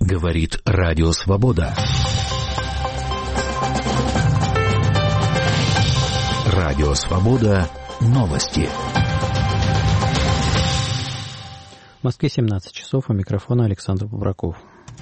Говорит Радио Свобода. Радио Свобода. Новости. В Москве 17 часов, у микрофона Александр Бубраков.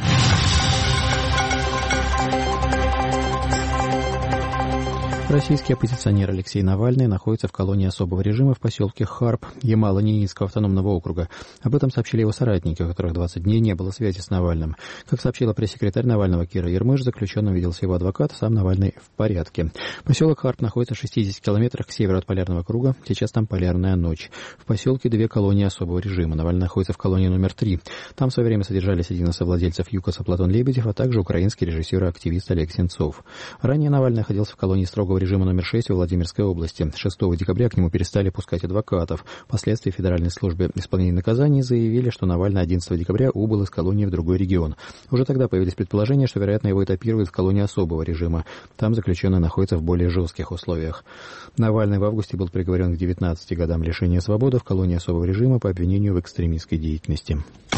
Российский оппозиционер Алексей Навальный находится в колонии особого режима в поселке Харп Ямало-Ненецкого автономного округа. Об этом сообщили его соратники, у которых 20 дней не было связи с Навальным. Как сообщила пресс-секретарь Навального Кира Ермыш, заключенным виделся его адвокат, сам Навальный в порядке. Поселок Харп находится в 60 километрах к северу от полярного круга. Сейчас там полярная ночь. В поселке 2 колонии особого режима. Навальный находится в колонии номер 3. Там в свое время содержались один из совладельцев ЮКОСа Платон Лебедев, а также украинский режиссер и активист Олег Сенцов. Ранее Навальный находился в колонии строгого режима номер 6 в Владимирской области. 6 декабря к нему перестали пускать адвокатов. Впоследствии в Федеральной службе исполнения наказаний заявили, что Навальный 11 декабря убыл из колонии в другой регион. Уже тогда появились предположения, что, вероятно, его этапируют в колонии особого режима. Там заключенный находится в более жестких условиях. Навальный в августе был приговорен к 19 годам лишения свободы в колонии особого режима по обвинению в экстремистской деятельности.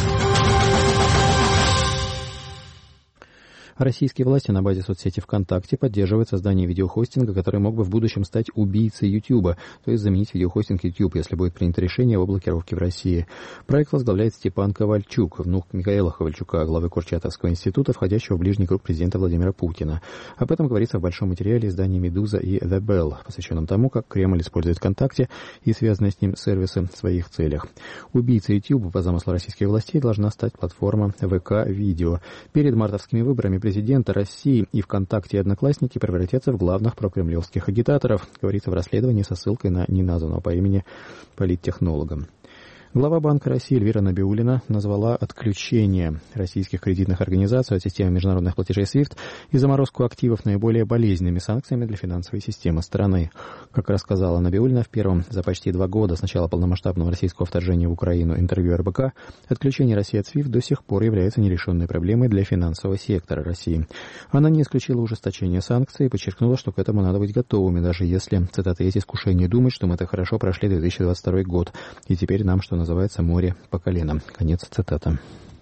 Российские власти на базе соцсети ВКонтакте поддерживают создание видеохостинга, который мог бы в будущем стать убийцей Ютуба, то есть заменить видеохостинг YouTube, если будет принято решение о блокировке в России. Проект возглавляет Степан Ковальчук, внук Михаила Ковальчука, главы Курчатовского института, входящего в ближний круг президента Владимира Путина. Об этом говорится в большом материале изданий «Медуза» и «The Bell», посвященном тому, как Кремль использует ВКонтакте и связанные с ним сервисы в своих целях. Убийцей YouTube, по замыслу российских властей, должна стать платформа ВК-видео. Перед мартовскими выборами президента России и ВКонтакте и Одноклассники превратятся в главных прокремлевских агитаторов, говорится в расследовании со ссылкой на неназванного по имени политтехнолога. Глава Банка России Эльвира Набиуллина назвала отключение российских кредитных организаций от системы международных платежей SWIFT и заморозку активов наиболее болезненными санкциями для финансовой системы страны. Как рассказала Набиуллина в первом за почти 2 года с начала полномасштабного российского вторжения в Украину интервью РБК, отключение России от SWIFT до сих пор является нерешенной проблемой для финансового сектора России. Она не исключила ужесточение санкций и подчеркнула, что к этому надо быть готовыми, даже если, цитата, есть искушение думать, что мы так хорошо прошли 2022 год, и теперь нам, что называется, море по колено. Конец цитаты.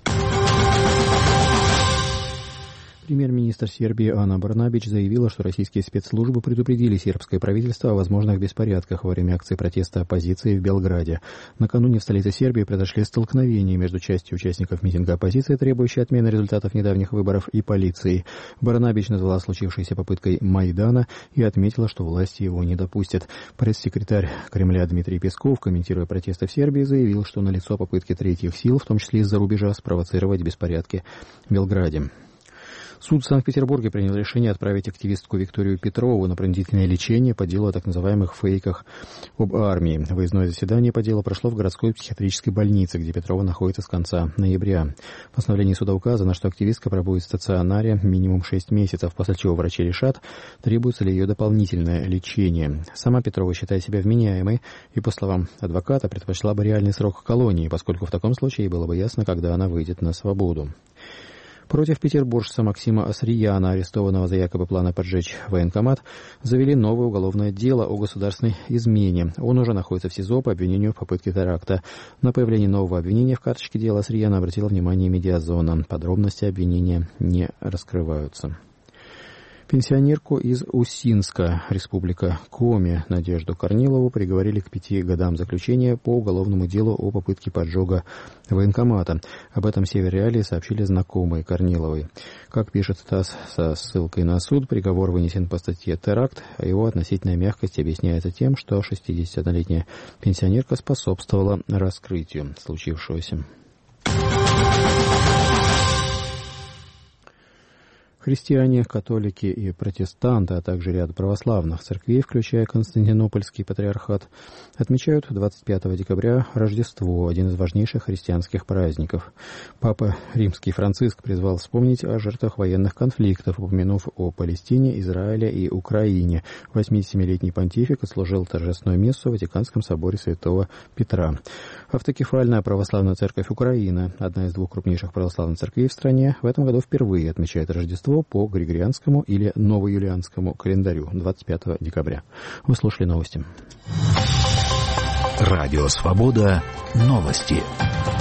Премьер-министр Сербии Ана Брнабич заявила, что российские спецслужбы предупредили сербское правительство о возможных беспорядках во время акции протеста оппозиции в Белграде. Накануне в столице Сербии произошли столкновения между частью участников митинга оппозиции, требующей отмены результатов недавних выборов, и полицией. Брнабич назвала случившейся попыткой Майдана и отметила, что власти его не допустят. Пресс-секретарь Кремля Дмитрий Песков, комментируя протесты в Сербии, заявил, что налицо попытки третьих сил, в том числе из-за рубежа, спровоцировать беспорядки в Белграде. Суд в Санкт-Петербурге принял решение отправить активистку Викторию Петрову на принудительное лечение по делу о так называемых фейках об армии. Выездное заседание по делу прошло в городской психиатрической больнице, где Петрова находится с конца ноября. В постановлении суда указано, что активистка пробудет в стационаре минимум 6 месяцев, после чего врачи решат, требуется ли ее дополнительное лечение. Сама Петрова считает себя вменяемой и, по словам адвоката, предпочла бы реальный срок колонии, поскольку в таком случае было бы ясно, когда она выйдет на свободу. Против петербуржца Максима Асрияна, арестованного за якобы планы поджечь военкомат, завели новое уголовное дело о государственной измене. Он уже находится в СИЗО по обвинению в попытке теракта. На появление нового обвинения в карточке дела Асрияна обратила внимание Медиазона. Подробности обвинения не раскрываются. Пенсионерку из Усинска, республика Коми, Надежду Корнилову приговорили к 5 годам заключения по уголовному делу о попытке поджога военкомата. Об этом Северреалии сообщили знакомые Корниловой. Как пишет ТАСС со ссылкой на суд, приговор вынесен по статье «Теракт», а его относительная мягкость объясняется тем, что 61-летняя пенсионерка способствовала раскрытию случившегося. Христиане, католики и протестанты, а также ряд православных церквей, включая Константинопольский патриархат, отмечают 25 декабря Рождество, один из важнейших христианских праздников. Папа Римский Франциск призвал вспомнить о жертвах военных конфликтов, упомянув о Палестине, Израиле и Украине. 87-летний понтифик отслужил торжественную мессу в Ватиканском соборе Святого Петра. Автокефальная православная церковь Украины, одна из 2 крупнейших православных церквей в стране, в этом году впервые отмечает Рождество по Григорианскому или Новоюлианскому календарю 25 декабря. Вы слушали новости. Радио Свобода. Новости.